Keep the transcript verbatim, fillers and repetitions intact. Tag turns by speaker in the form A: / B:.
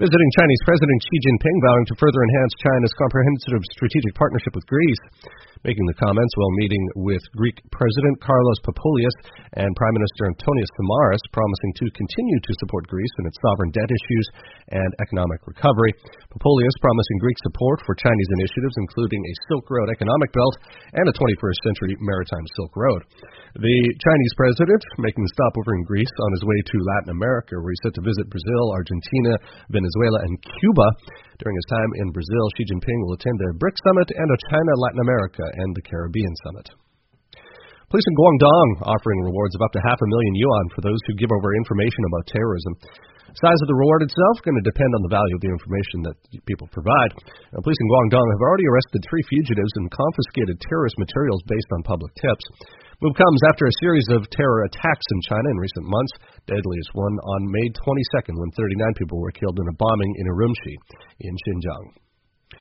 A: Visiting Chinese President Xi Jinping vowing to further enhance China's comprehensive strategic partnership with Greece. Making the comments while meeting with Greek President Carlos Papoulias and Prime Minister Antonios Samaras, promising to continue to support Greece in its sovereign debt issues and economic recovery. Papoulias promising Greek support for Chinese initiatives, including a Silk Road economic belt and a twenty-first century maritime Silk Road. The Chinese president making the stopover in Greece on his way to Latin America, where he's set to visit Brazil, Argentina, Venezuela, and Cuba. During his time in Brazil, Xi Jinping will attend the BRICS Summit and a China-Latin America and the Caribbean Summit. Police in Guangdong offering rewards of up to half a million yuan for those who give over information about terrorism. Size of the reward itself going to depend on the value of the information that people provide. Now, police in Guangdong have already arrested three fugitives and confiscated terrorist materials based on public tips. Move comes after a series of terror attacks in China in recent months, deadliest one on May twenty-second when thirty-nine people were killed in a bombing in Urumqi in Xinjiang.